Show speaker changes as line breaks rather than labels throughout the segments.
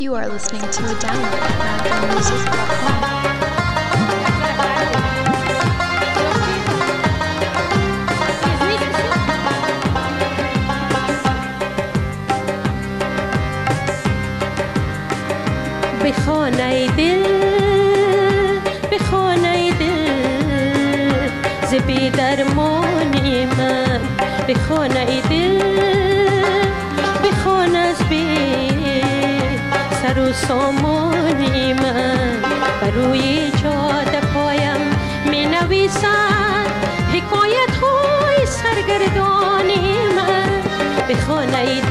You are listening to a download at AfganMusic.com.
به خانه دل ز بی درمانی من به خانه دل از بی سر و سامانی من بر روی جاده پایم می نویسد حکایت های سرگردانی من به خانه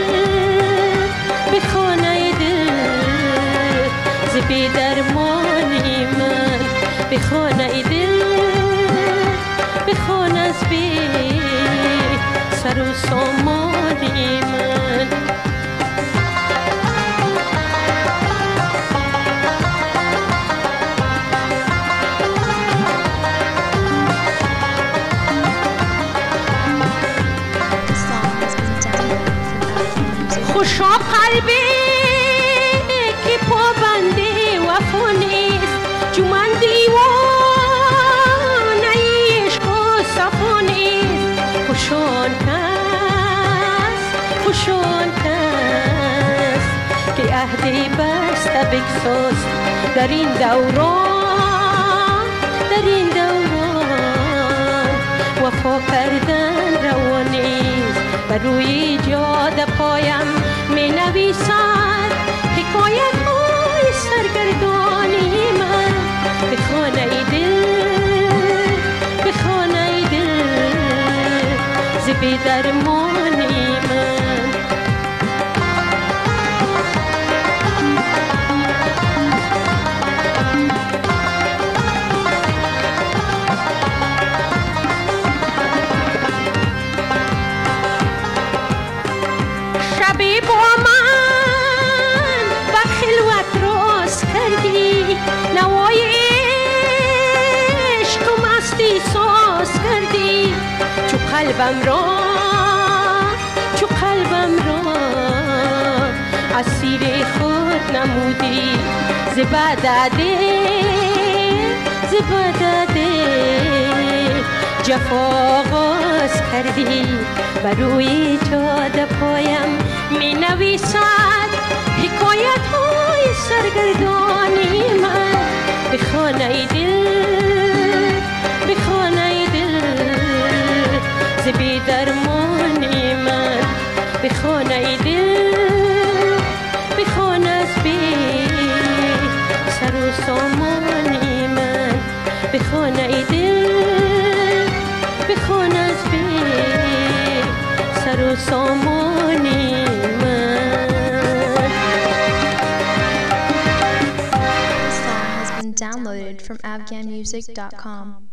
دل ز بی درمانی من به خانه دل از بی سر و سامانی من خوشا قلبی که پابنده وفا نیست جو من دیوانه عشق و صفا نیست خوشان کس که عهدی بسته بگساز در این دوران وفا کردن روا نیست بر روی جاده پایم می نویسد حکایت های سرگردانی من به خانه دل ز بی درمانی من شبی با من و خلوت راست کردی نوای عشق و مستی ساز کردی چو قلبم را اسیر خود نمودی ز بعد جفا آغاز کردی بر روی جاده پایم می نویسد حکایت های سرگردانی من به خانه دل ز بی درمانی من به خانه دل از بی سر و سامانی من به خانه دل از بی سر و سامانی من.
This song has been downloaded from AfganMusic.com.